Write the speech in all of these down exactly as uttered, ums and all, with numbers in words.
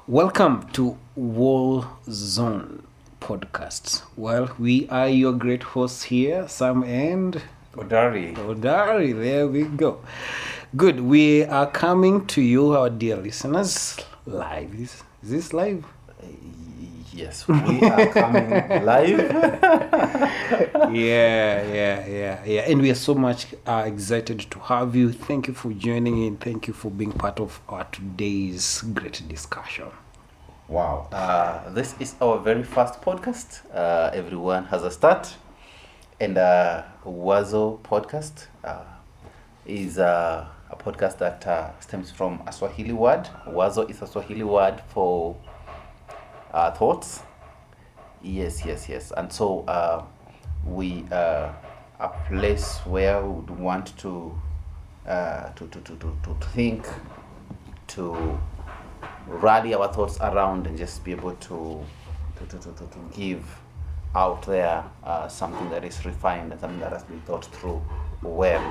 Welcome to War Zone Podcast. Well, we are your great hosts here, Sam and Odari. Odari. There we go. Good. We are coming to you, our dear listeners, live. Is, is this live? Yes, we are coming live. yeah, yeah, yeah, yeah. And we are so much uh, excited to have you. Thank you for joining in. Thank you for being part of our today's great discussion. Wow. Uh, this is our very first podcast. Uh, everyone has a start. And uh, Wazo podcast uh, is uh, a podcast that uh, stems from a Swahili word. Wazo is a Swahili word for uh, thoughts. Yes, yes, yes. And so uh, we uh, a place where we would want to, uh, to, to, to, to, to think, to rally our thoughts around and just be able to to, to, to, to, to give out there uh, something that is refined and something that has been thought through well.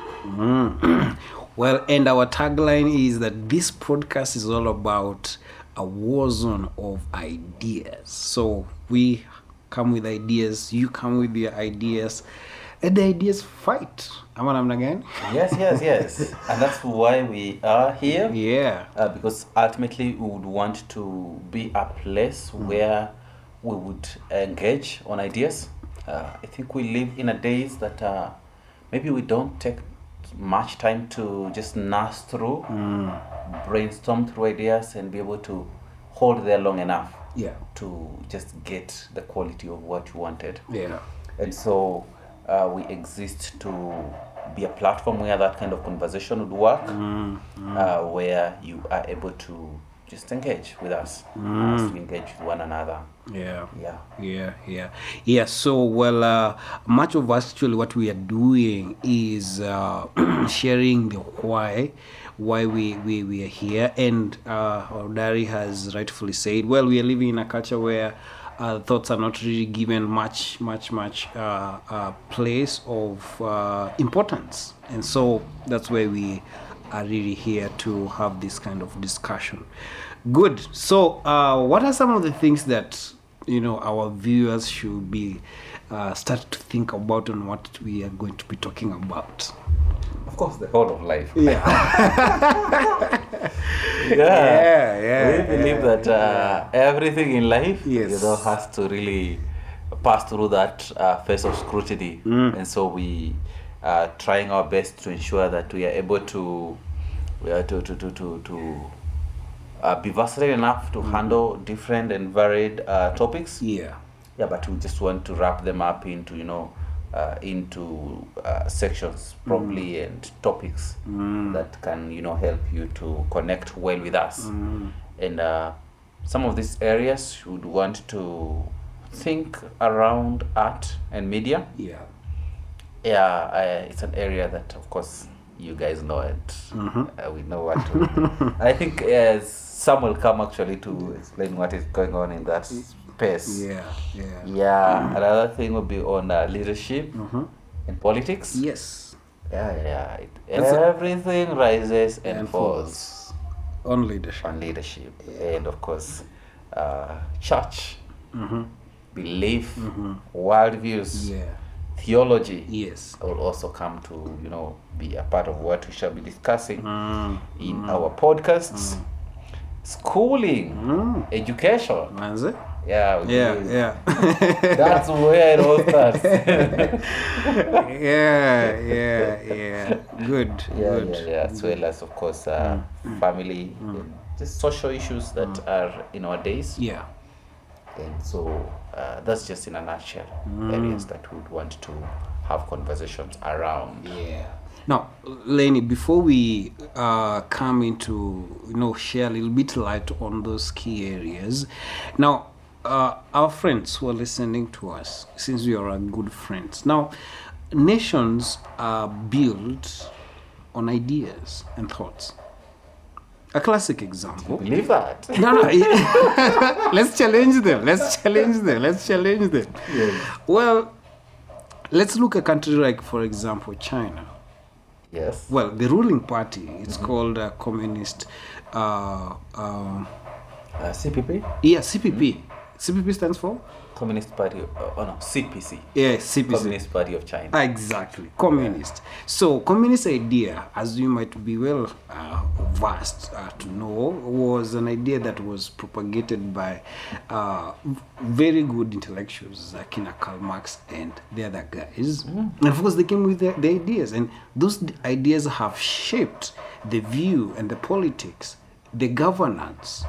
Mm. Well, and our tagline is that this podcast is all about a war zone of ideas. So we come with ideas, you come with your ideas, and the ideas fight. Am I namna gani? Yes, yes, yes. And that's why we are here. Yeah. Uh, because ultimately we would want to be a place mm. where we would engage on ideas. Uh, I think we live in a days that uh, maybe we don't take much time to just nurse through, mm. brainstorm through ideas and be able to hold there long enough yeah. to just get the quality of what you wanted. Yeah. And so uh, we exist to be a platform where that kind of conversation would work, mm, mm. Uh, where you are able to just engage with us, mm. as we engage with one another. Yeah, yeah, yeah, yeah, yeah. So, well, uh, much of actually what we are doing is uh, sharing the why, why we, we, we are here. And uh, Odari has rightfully said, well, we are living in a culture where uh, thoughts are not really given much, much, much uh, uh, place of uh, importance. And so that's why we are really here to have this kind of discussion. Good. So, uh, what are some of the things that you know our viewers should be uh, start to think about on what we are going to be talking about? Of course, the whole of life. Yeah. yeah. yeah, yeah. We believe yeah, that uh, yeah. everything in life, yes. you know, has to really pass through that uh, phase of scrutiny, mm. and so we are trying our best to ensure that we are able to, uh, to, to, to, to, to Uh, be versatile enough to mm-hmm. handle different and varied uh, topics. Yeah, yeah, but we just want to wrap them up into you know uh, into uh, sections probably mm. and topics mm. that can you know help you to connect well with us. Mm. And uh, some of these areas you would want to think around art and media. Yeah, yeah, uh, it's an area that of course you guys know it. Mm-hmm. Uh, we know what to. I think as some will come actually to explain what is going on in that space. Yeah, yeah. Yeah. Mm-hmm. Another thing will be on uh, leadership mm-hmm. and politics. Yes. Yeah, yeah. It, everything a, rises and, and falls. falls on leadership. On leadership, yeah. And of course, uh, church, mm-hmm. belief, mm-hmm. worldviews. Yeah. Theology, yes, will also come to you know be a part of what we shall be discussing mm, in mm, our podcasts. Mm. Schooling, mm. education. Manze? Yeah, yeah, do. yeah. That's where it all starts. yeah, yeah, yeah. Good, yeah, good. Yeah, yeah. As well as of course uh, mm. family, mm. just social issues that mm. are in our days. Yeah. And so uh, that's just in a nutshell mm. areas that we would want to have conversations around. Yeah. Now, Lenny, before we uh, come into, you know, share a little bit light on those key areas. Now, uh, our friends who are listening to us, since we are good friends. Now, nations are built on ideas and thoughts. A classic example. Do you believe that? No, no. Yeah. Let's challenge them. Let's challenge them. Let's challenge them. Yes. Well, let's look at a country like, for example, China. Yes. Well, the ruling party, it's mm-hmm. called a communist uh, uh, Uh, C P P? Yeah, C P P. C P P stands for? Communist Party. Uh, oh no, C P C. Yeah, C P C. Communist Party of China. Exactly, communist. So, communist idea, as you might be well uh, versed uh, to know, was an idea that was propagated by uh, very good intellectuals like Kina Karl Marx and the other guys. Mm. And of course, they came with the, the ideas, and those ideas have shaped the view and the politics, the governance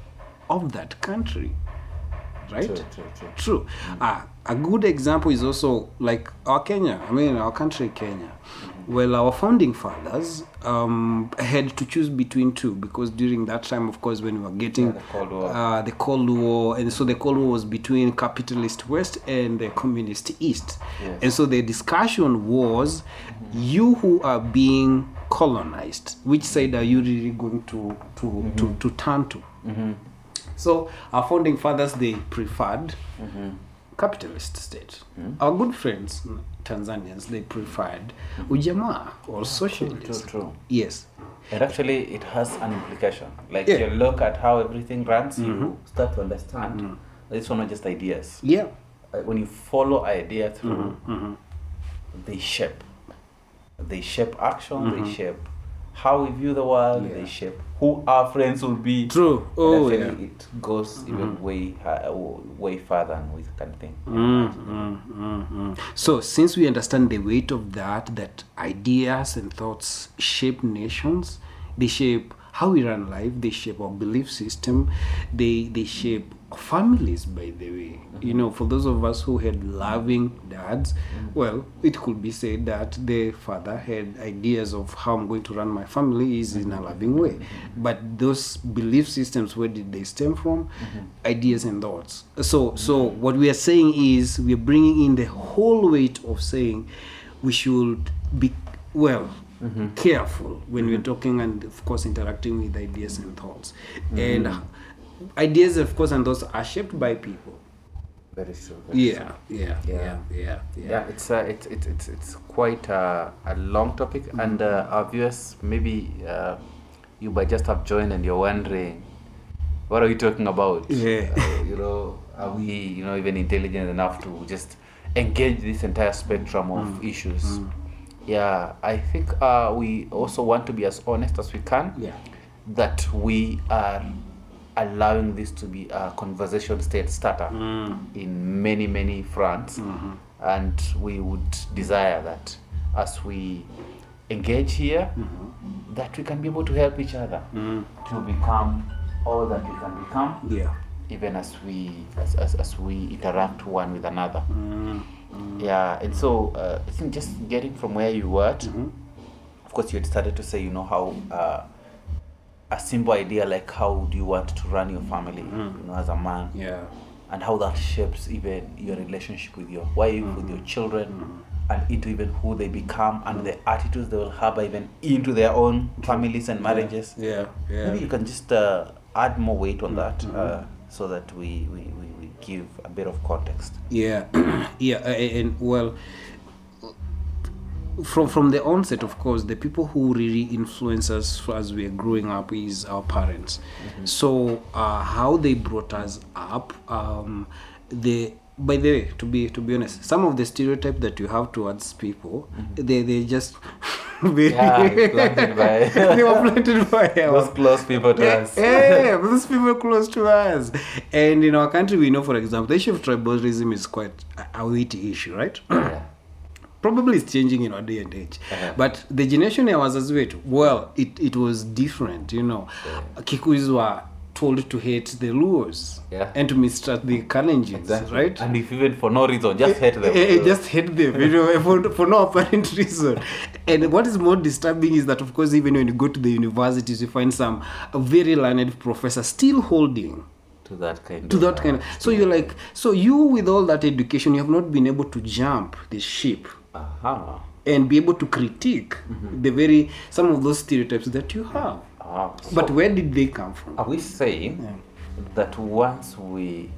of that country. Right? True, true, true. True. Mm-hmm. Uh, a good example is also like our Kenya. I mean, our country, Kenya. Mm-hmm. Well, our founding fathers um, had to choose between two because during that time, of course, when we were getting yeah, the Cold War, uh, the Cold War, and so the Cold War was between capitalist West and the communist East. Yes. And so the discussion was, mm-hmm. you who are being colonized, which side are you really going to to mm-hmm. to, to turn to? Mm-hmm. So our founding fathers, they preferred mm-hmm. capitalist state. Mm-hmm. Our good friends, Tanzanians, they preferred mm-hmm. ujamaa or socialism. True, true, true. Yes. And actually, it has an implication. Like yeah. you look at how everything runs, mm-hmm. you start to understand. Mm-hmm. These are not just ideas. Yeah. Uh, when you follow idea through, mm-hmm. Mm-hmm. they shape. They shape action. Mm-hmm. They shape how we view the world. Yeah. They shape who our friends will be. True. Oh, yeah. It goes mm-hmm. even way uh, way further and with kind of thing. Mm-hmm. Mm-hmm. So, since we understand the weight of that, that ideas and thoughts shape nations, they shape how we run life, they shape our belief system, they they shape families, by the way. Mm-hmm. You know, for those of us who had loving dads, mm-hmm. well, it could be said that the father had ideas of how I'm going to run my family is mm-hmm. in a loving way. Mm-hmm. But those belief systems, where did they stem from? Mm-hmm. Ideas and thoughts. So, mm-hmm. so what we are saying is we are bringing in the whole weight of saying we should be, well, mm-hmm. careful when mm-hmm. we're talking and, of course, interacting with ideas and thoughts. Mm-hmm. And uh, ideas, of course, and those are shaped by people. Very true. Very yeah, true. Yeah, yeah, yeah, yeah, yeah. Yeah, it's uh, it's it's it's it's quite uh, a long topic, mm-hmm. and uh, our viewers, maybe uh, you might just have joined and you're wondering, what are we talking about? Yeah. Uh, you know, are we, you know, even intelligent enough to just engage this entire spectrum of mm. issues? Mm. Yeah, I think uh, we also want to be as honest as we can. Yeah. That we are allowing this to be a conversation state starter mm. in many, many fronts. Mm-hmm. And we would desire that as we engage here, mm-hmm. that we can be able to help each other mm. to become all that we can become. Yeah. Even as we as, as, as we interact one with another. Mm. Mm. Yeah, and so uh, I think just getting from where you were, mm-hmm. of course, you had started to say, you know, how uh, a simple idea like how do you want to run your family, mm. you know, as a man, yeah, and how that shapes even your relationship with your wife, mm-hmm. with your children, mm-hmm. and into even who they become and mm-hmm. the attitudes they will have even into their own families and marriages. Yeah, yeah. yeah. Maybe you can just uh, add more weight on mm-hmm. that uh, so that we, we, we, we give a bit of context. Yeah, yeah, uh, and well, from from the onset, of course, the people who really influence us as we are growing up is our parents. Mm-hmm. So uh, how they brought us up, um, they. By the way, to be to be honest, some of the stereotypes that you have towards people, mm-hmm. they they just yeah, it's planted by they were planted by those close people to yeah, us. Yeah, those people close to us. And in our country, we know, for example, the issue of tribalism is quite a weighty issue, right? Yeah. Probably it's changing in our day and age. Uh-huh. But the generation I was as well, well, it, it was different, you know. Yeah. Kikuyus were told to hate the Luos yeah. and to mistrust the Kalenjins, exactly. right? And if even for no reason, just hate them. Uh, just hate them, you know, for, for no apparent reason. And what is more disturbing is that, of course, even when you go to the universities, you find some very learned professors still holding to that kind to of, that kind of. So you're like, so you with all that education, you have not been able to jump the ship. Uh-huh. And be able to critique mm-hmm. the very some of those stereotypes that you have. Uh, so but where did they come from? Are we saying yeah. that once we,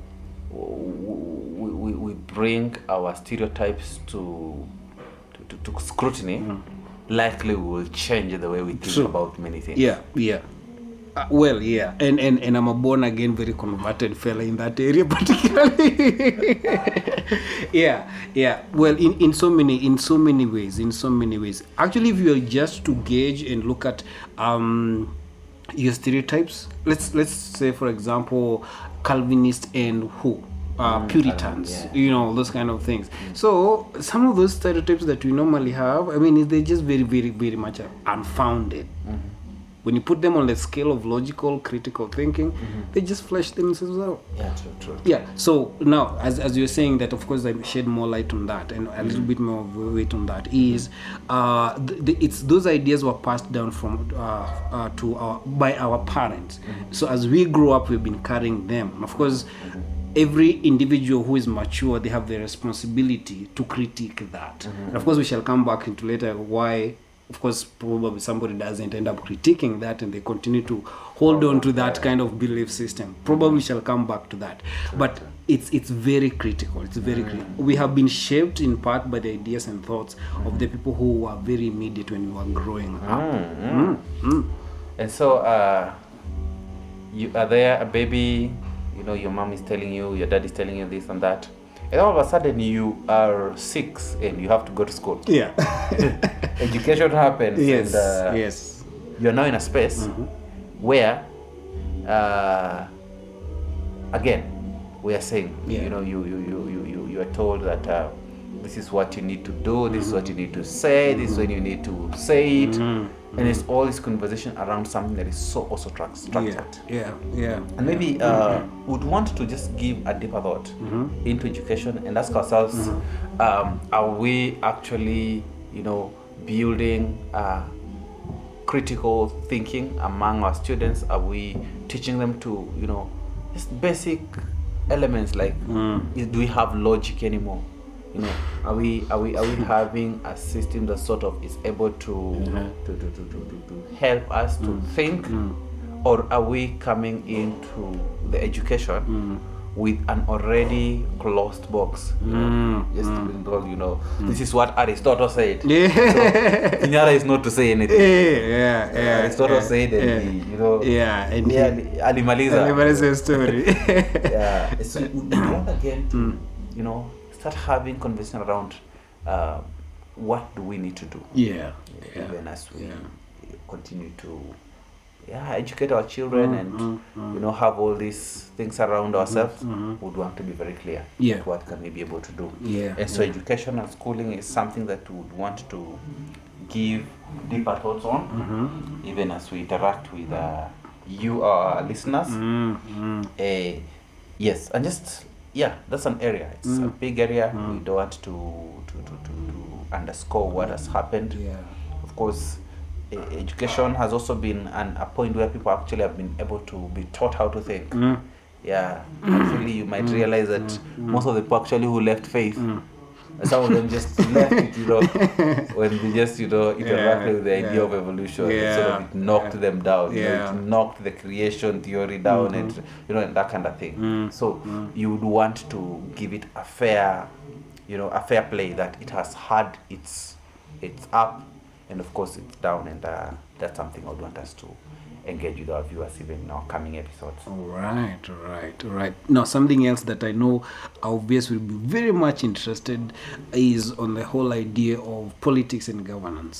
we we we bring our stereotypes to to, to, to scrutiny, mm. likely we will change the way we think True. about many things? Yeah, yeah. Uh, well, yeah, and, and and I'm a born again, very converted fella in that area, particularly. yeah, yeah. Well, in, in so many in so many ways, in so many ways. Actually, if you are just to gauge and look at um your stereotypes, let's let's say, for example, Calvinist and who. Uh, Mm, Puritans, yeah. you know, those kind of things. So some of those stereotypes that we normally have, I mean, they're just very, very, very much unfounded. When you put them on the scale of logical, critical thinking, they just flesh themselves out. Yeah, true, true. Yeah. So now, as as you're saying that, of course, I shed more light on that and a little bit more weight on that. Is uh, the, the, it's those ideas were passed down from uh, uh, to our by our parents. So as we grow up, we've been carrying them. And of course, every individual who is mature, they have the responsibility to critique that. And of course, we shall come back into later why. Of course, probably somebody doesn't end up critiquing that and they continue to hold on to that kind of belief system. Probably shall come back to that. But it's it's very critical. It's very critical. We have been shaped in part by the ideas and thoughts of the people who were very immediate when we were growing up. Mm, mm. And so, uh, you are there, a baby, you know, your mom is telling you, your dad is telling you this and that. And all of a sudden you are six and you have to go to school. Yeah. Education happens. Yes. And, uh, yes. you're now in a space where, uh, again, we are saying, Yeah. you know, you you, you, you, you you are told that uh, this is what you need to do, this is what you need to say, this is when you need to say it. And it's all this conversation around something that is so also tra- structured. Yeah. Yeah. Yeah. And maybe uh, would want to just give a deeper thought into education and ask ourselves, um, are we actually, you know, building uh, critical thinking among our students? Are we teaching them to, you know, just basic elements like, is, do we have logic anymore? You know, are we are we are we having a system that sort of is able to to, to, to, to, to help us to think, or are we coming into the education with an already closed box? You know, just being told, you know, this is what Aristotle said. Yeah. So Kinyara is not to say anything. Yeah. Yeah. Aristotle yeah, said, and yeah. he, you know, Yeah, and yeah, he- alimaliza. Alimaliza story. Yeah. So we we want again to, you know, start having conversation around uh, what do we need to do, Yeah. Yeah. even as we Yeah. continue to, yeah, educate our children and you know have all these things around ourselves. Would want to be very clear. Yeah. What can we be able to do? Yeah. And so education and schooling is something that we would want to give deeper thoughts on, even as we interact with uh, you, our listeners. Mm-hmm. Uh, yes, and just yeah, that's an area. It's a big area. We don't want to to, to, to to underscore what has happened. Yeah. Of course, e- education has also been an, a point where people actually have been able to be taught how to think. Yeah, actually, you might realize that most of the people actually who left faith, some of them just left it, you know, when they just, you know, interacted with the idea yeah. of evolution. Yeah, Sort of it knocked yeah. them down. You know, Yeah. it knocked the creation theory down, and you know, and that kind of thing. So you would want to give it a fair, you know, a fair play, that it has had its its up, and of course it's down, and uh, that's something I would want us to engage with our viewers even in our coming episodes. Right, right, right. Now, something else that I know our viewers will be very much interested is on the whole idea of politics and governance.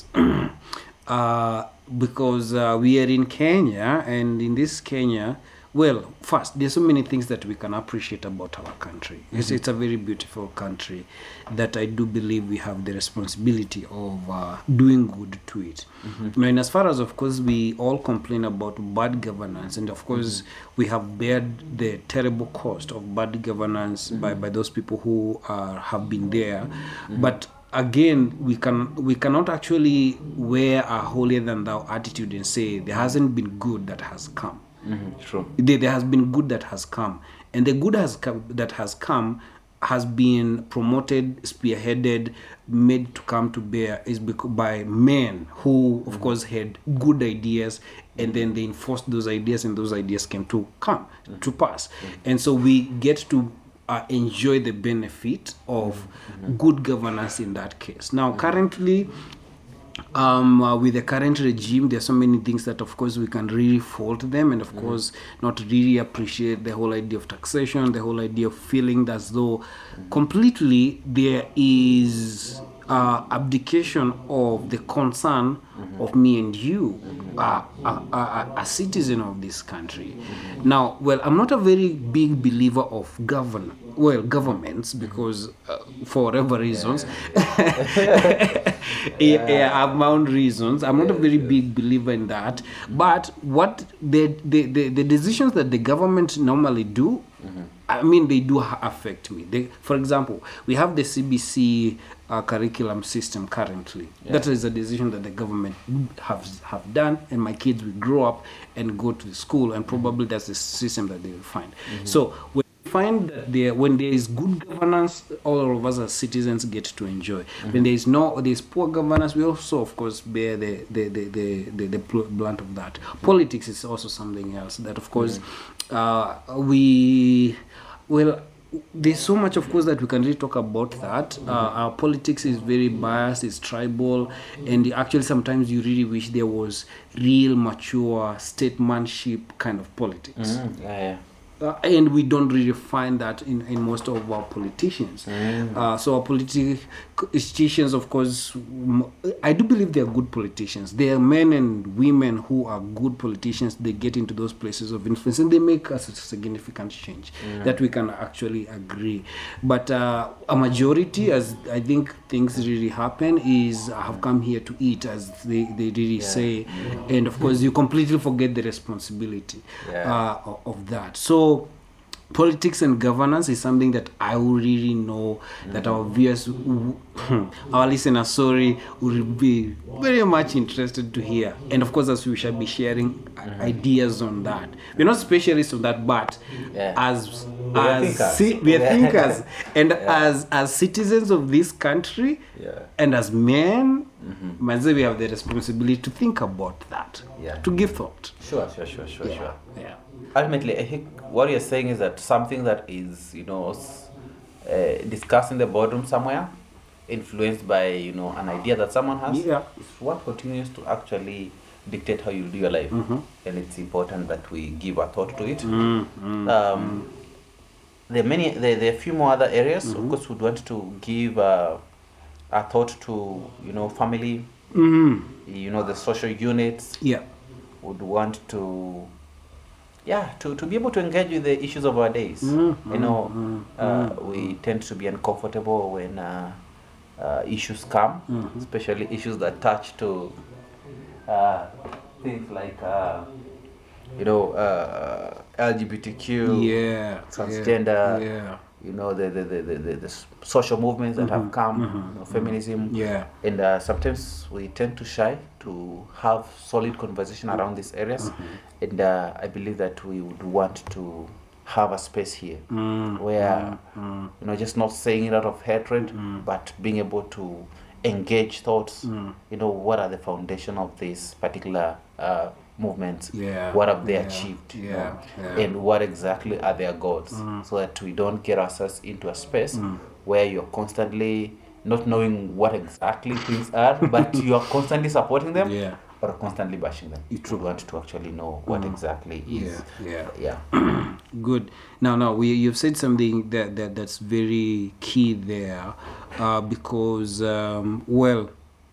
uh, because uh, we are in Kenya, and in this Kenya, well, first, there's so many things that we can appreciate about our country. It's, it's a very beautiful country that I do believe we have the responsibility of uh, doing good to it. Now, and as far as, of course, we all complain about bad governance, and of course, we have bared the terrible cost of bad governance by, by those people who uh, have been there. But again, we can we cannot actually wear a holier than thou attitude and say there hasn't been good that has come. Mm-hmm. True. There, there has been good that has come, and the good has come, that has come has been promoted, spearheaded, made to come to bear is bec- by men who, of course, had good ideas, and then they enforced those ideas, and those ideas came to come to pass, and so we get to uh, enjoy the benefit of good governance in that case. Now, currently, Um, uh, with the current regime, there are so many things that, of course, we can really fault them, and of mm-hmm. course, not really appreciate the whole idea of taxation, the whole idea of feeling as though mm-hmm. completely there is uh, abdication of the concern mm-hmm. of me and you, mm-hmm. uh, uh, uh, a citizen of this country. Mm-hmm. Now, well, I'm not a very big believer of govern, well, governments, because uh, for whatever reasons, yeah. yeah. yeah, I've my own reasons. I'm not yeah, a very yeah. big believer in that. But what the the, the, the decisions that the government normally do, mm-hmm. I mean, they do affect me. They, for example, we have the C B C uh, curriculum system currently. Yeah. That is a decision that the government have have done, and my kids will grow up and go to the school, and probably that's the system that they will find. Mm-hmm. So when we find that there, when there is good governance, all of us as citizens get to enjoy. Mm-hmm. When there is no, there is poor governance, we also, of course, bear the the the the, the, the blunt of that. Politics is also something else that, of course, mm-hmm. uh, we well. There's so much, of course, that we can really talk about that. Mm-hmm. Uh, our politics is very biased, it's tribal, and actually sometimes you really wish there was real, mature, statesmanship kind of politics. Mm-hmm. Yeah, yeah. Uh, and we don't really find that in, in most of our politicians. Mm. Uh, so our politicians, of course, I do believe they are good politicians. They are men and women who are good politicians. They get into those places of influence and they make a significant change. Mm. That we can actually agree. But uh, a majority, as I think things really happen, is I have come here to eat, as they, they really yeah. say. Mm. And of course, you completely forget the responsibility yeah. uh, of that. So politics and governance is something that I really know mm-hmm. that our viewers, our listeners, sorry, will be very much interested to hear. And of course, as we shall be sharing mm-hmm. ideas on that. We're not specialists on that, but yeah. as we are as thinkers, ci- we are yeah. thinkers. And yeah. as as citizens of this country, yeah. and as men, mm-hmm. we have the responsibility to think about that, yeah. to give thought. Sure, sure, sure, sure, yeah. sure. Yeah. Ultimately, I think what you're saying is that something that is, you know, uh, discussed in the boardroom somewhere, influenced by, you know, an idea that someone has, yeah. is what continues to actually dictate how you do your life. Mm-hmm. And it's important that we give a thought to it. Mm-hmm. Um, there are many, there, there are a few more other areas. Mm-hmm. Of course, we'd want to give uh, a thought to, you know, family, mm-hmm. you know, the social units. Yeah. Would want to Yeah, to, to be able to engage with the issues of our days. Mm-hmm. You know, mm-hmm. uh, we tend to be uncomfortable when uh, uh, issues come, mm-hmm. especially issues that touch to uh, things like, uh, you know, uh, L G B T Q, yeah, transgender, yeah, yeah. you know, the the, the, the, the social movements that mm-hmm. have come, mm-hmm. you know, feminism. Yeah. And uh, sometimes we tend to shy to have solid conversation around these areas. Mm-hmm. And uh, I believe that we would want to have a space here mm, where, mm, mm. you know, just not saying it out of hatred, mm. but being able to engage thoughts, mm. you know, what are the foundation of this particular uh, movements, yeah. what have they yeah. achieved, yeah. you know, yeah. and what exactly are their goals, mm. so that we don't get ourselves into a space mm. where you're constantly not knowing what exactly things are, but you're constantly supporting them, yeah. or constantly bashing them. You True. want to actually know what mm. exactly is. Yeah, yeah. yeah. Good. Now, now we you've said something that, that that's very key there, uh, because um, well,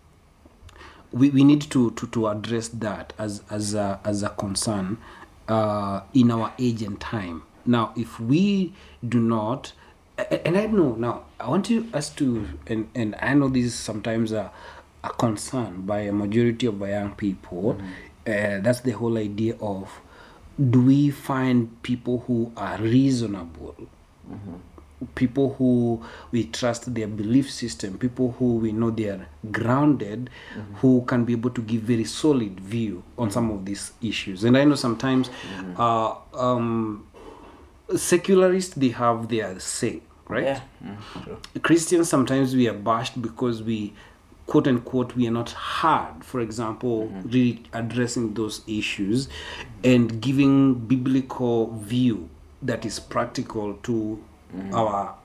we, we need to, to, to address that as as a, as a concern uh, in our age and time. Now, if we do not, and I know now, I want you us to, and and I know this is sometimes a a concern by a majority of our young people. Mm-hmm. Uh, that's the whole idea of, do we find people who are reasonable, mm-hmm. people who we trust their belief system, people who we know they are grounded, mm-hmm. who can be able to give very solid view on some of these issues. And I know sometimes mm-hmm. uh, um, secularists, they have their say, right? Yeah. Mm-hmm. Sure. Christians, sometimes we are bashed because we, quote unquote, we are not hard, for example, mm-hmm. really addressing those issues and giving biblical view that is practical to mm-hmm. our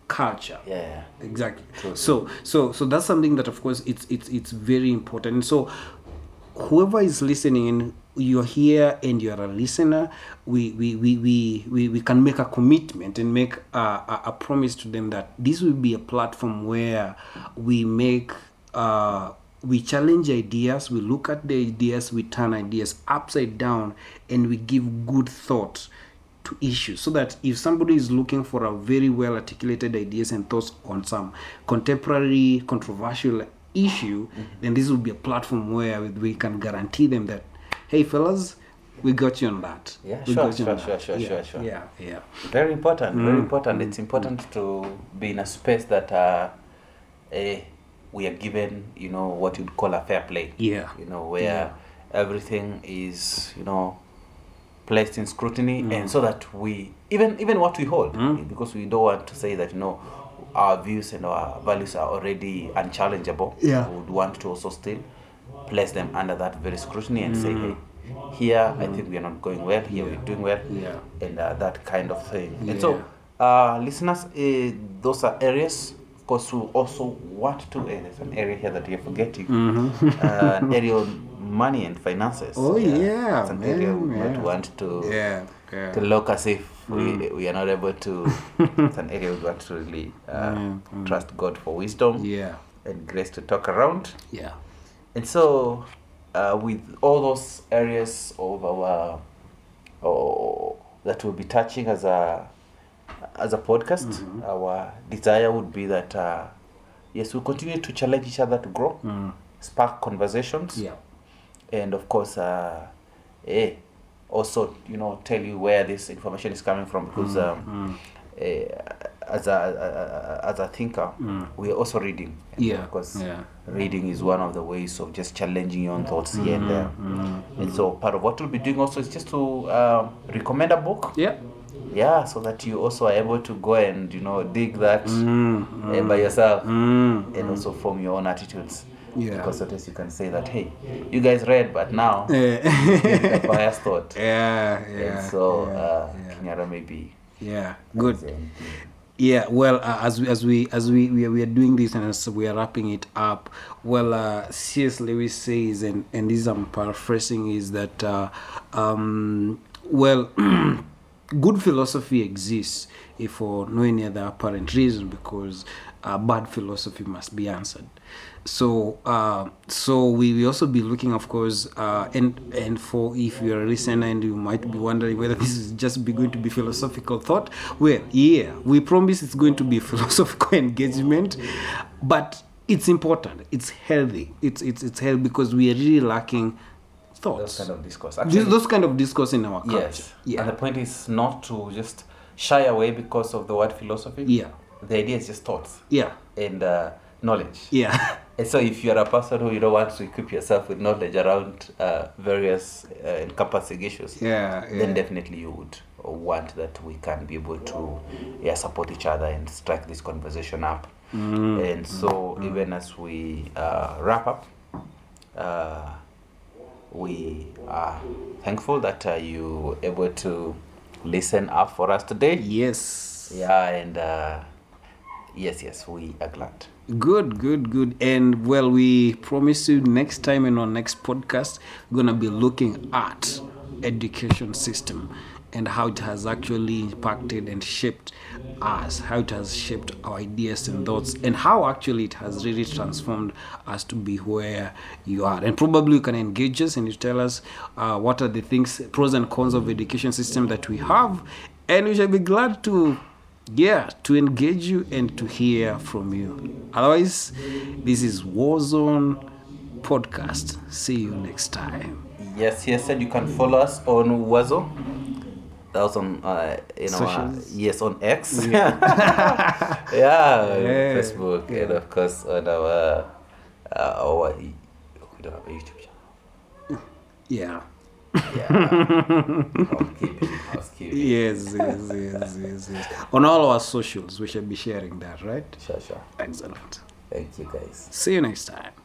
culture. Yeah. Exactly. True. So so so that's something that of course it's it's it's very important. And so whoever is listening and you're here and you're a listener, we we we we, we, we can make a commitment and make a, a, a promise to them that this will be a platform where we make uh we challenge ideas, we look at the ideas, we turn ideas upside down, and we give good thought to issues, so that if somebody is looking for a very well articulated ideas and thoughts on some contemporary controversial issue, mm-hmm. then this will be a platform where we can guarantee them that, hey fellas, we got you on that. Yeah, we sure, got you sure, on sure, that. sure, yeah, sure, sure. Yeah, yeah. Very important, Mm. very important. Mm. It's important to be in a space that uh, eh, we are given, you know, what you'd call a fair play. Yeah. You know, where Yeah. everything is, you know, placed in scrutiny, Mm. and so that we, even even what we hold, Mm. because we don't want to say that, you know, our views and our values are already unchallengeable. Yeah. We would want to also still place them under that very scrutiny and say, Mm. hey, here I think we are not going well, here Yeah. we're doing well, Yeah. and uh, that kind of thing. Yeah. And so, uh, listeners, uh, those are areas, of course, who also want to, uh, there's an area here that you're forgetting, Mm-hmm. uh, an area on money and finances. Oh, yeah, It's an man, area we yeah. might want to Yeah, yeah. to look as if we, Mm. we are not able to. It's an area we want to really uh, Mm, mm. trust God for wisdom Yeah, and grace to talk around. yeah. And so, uh, with all those areas of our, oh, that we'll be touching as a as a podcast, Mhm. our desire would be that uh, yes, we'll continue to challenge each other to grow, Mm. spark conversations, Yeah. and of course, uh, eh, also, you know, tell you where this information is coming from, because Mm, um, mm. eh, as a, a, a as a thinker, Mm. we are also reading. And Yeah, of course, yeah. reading is one of the ways of just challenging your own thoughts here and there. Mm, And so, part of what we'll be doing also is just to um, recommend a book. Yeah. Yeah, so that you also are able to go and, you know, dig that Mm, eh, by yourself, mm, and also form your own attitudes. Yeah. Because sometimes you can say that, hey, you guys read, but now Eh. the bias thought. Yeah, yeah. And so, yeah, uh, yeah. Kinyara maybe. Yeah, good. Saying, Yeah, well, uh, as we as we as we we are, we are doing this and as we are wrapping it up, well, uh, C S Lewis says, and and this I'm paraphrasing, is that uh, um, well, good philosophy exists if for no any other apparent reason, because uh, bad philosophy must be answered. So, uh, so we will also be looking, of course, uh, and and for if you're a listener and you might be wondering whether this is just be going to be philosophical thought. Well, yeah, we promise it's going to be philosophical engagement, but it's important. It's healthy. It's it's it's healthy because we are really lacking thoughts. those kind of discourse. These- Actually, those kind of discourse in our culture. yes. Yeah. And the point is not to just shy away because of the word philosophy. Yeah. The idea is just thoughts Yeah. and uh, knowledge. Yeah. And so, if you're a person who you don't want to equip yourself with knowledge around uh, various uh, encompassing issues, Yeah. Yeah. then definitely you would want that we can be able to, yeah, support each other and strike this conversation up. Mm. And so, even as we uh, wrap up, uh, we are thankful that uh, you were able to listen up for us today. Yes. Yeah, and uh, yes, yes, we are glad. Good, good, good. And well, we promise you next time in our next podcast, we're gonna be looking at education system and how it has actually impacted and shaped us, how it has shaped our ideas and thoughts, and how actually it has really transformed us to be where you are. And probably you can engage us and you tell us uh, what are the things, pros and cons of education system that we have, and we shall be glad to yeah, to engage you and to hear from you. Otherwise, this is Warzone Podcast. See you next time. Yes, yes, and you can follow us on Wazo. That was on, uh, you know, uh, Socials? yes, on X. Yeah, yeah, Yeah, Facebook, yeah. and of course on our, uh, our, we don't have a YouTube channel. Yeah. Yeah, housekeeping, housekeeping. Yes, yes, yes, yes, yes. On all our socials, we shall be sharing that, right? Sure, sure. Excellent. Thank you, guys. See you next time.